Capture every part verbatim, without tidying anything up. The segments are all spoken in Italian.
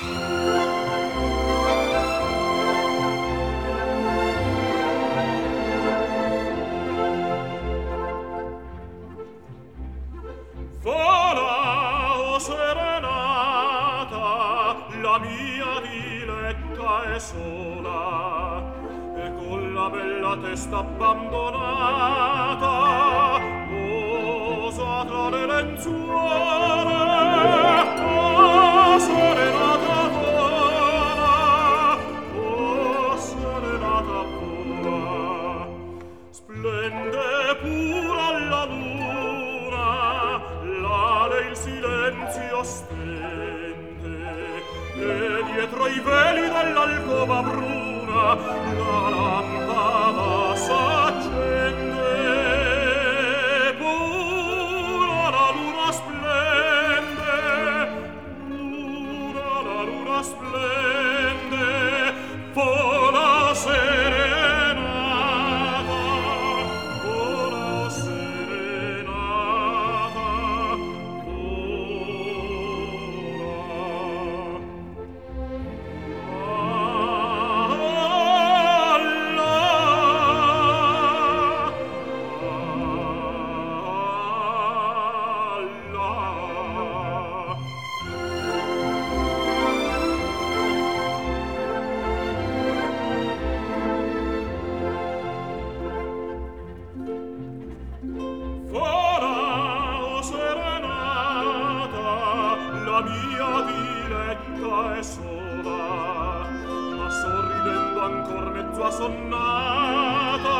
Vola, o serenata, la mia diletta è sola, e con la bella testa abbandonata posa tra le lenzuola. Oh, serenata vola, oh, serenata vola, splende pura la luna, l'ale il silenzio stende, e dietro i veli dell'alcova bruna la lampada s'accende. Pura la luna splende, pura la luna splende, vola serenata, vola serenata, la mia diletta è sola, ma sorridendo ancor mezzo assonnata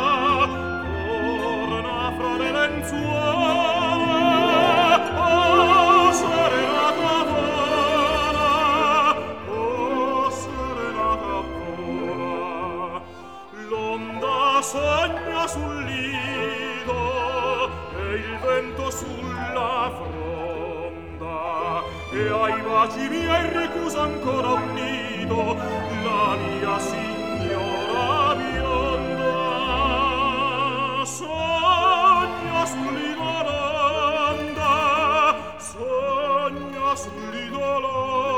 torna fra le lenzuola. Oh, serenata vola, oh, serenata vola, l'onda sogna sul lido e il vento sulla fronda, e ai baci miei ricusa ancora un nido la mia signora bionda. Sogna sul lido l'onda, sogna sul lido l'onda.